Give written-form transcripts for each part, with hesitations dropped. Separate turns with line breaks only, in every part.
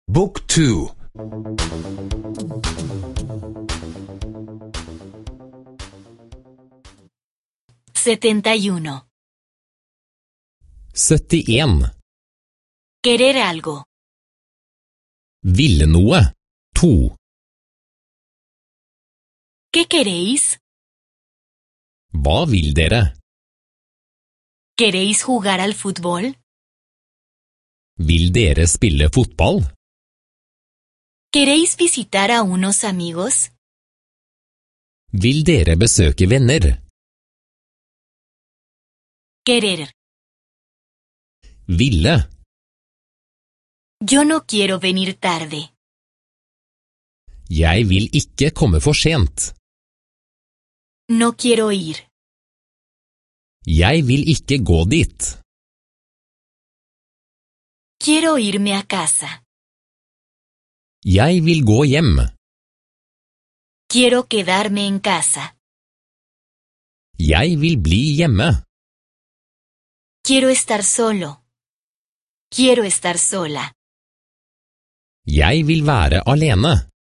Book 2.
71.
71.
Querer algo.
Ville noe. 2.
¿Qué queréis?
Hva vil dere?
¿Queréis jugar al fútbol?
Vil dere spille fotball?
¿Queréis visitar a unos amigos?
Vil dere besøke venner?
Querer.
Ville.
Yo no quiero venir tarde.
Jeg vil ikke komme for sent.
No quiero ir.
Jeg vil ikke gå dit.
Quiero irme a casa.
Jeg vil gå hjem.
Quiero quedarme en casa.
Jeg vil bli hjemme.
Quiero estar solo. Quiero estar sola.
Jeg vil være alene.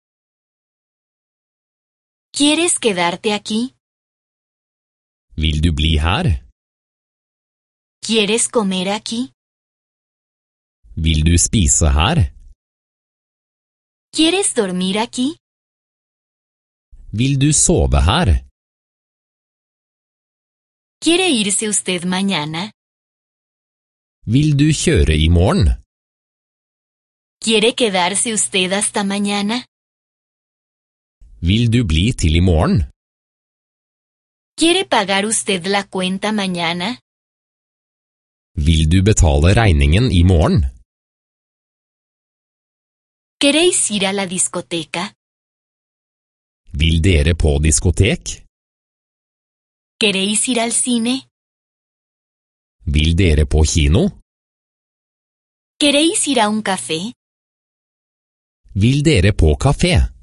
¿Quieres quedarte aquí?
Vil du bli her?
¿Quieres comer aquí?
Vil du spise her?
¿Quieres dormir aquí?
Vil du sove her?
¿Quiere irse usted mañana?
Vil du kjøre i morgen?
¿Quiere quedarse usted hasta mañana?
Vil du bli til i morgen?
¿Quiere pagar usted la cuenta mañana?
Vil du betale regningen i morgen?
¿Queréis ir a la discoteca?
Vil dere på diskotek?
¿Queréis ir al cine?
Vil dere på kino?
¿Queréis ir a un café?
Vil dere på kafé?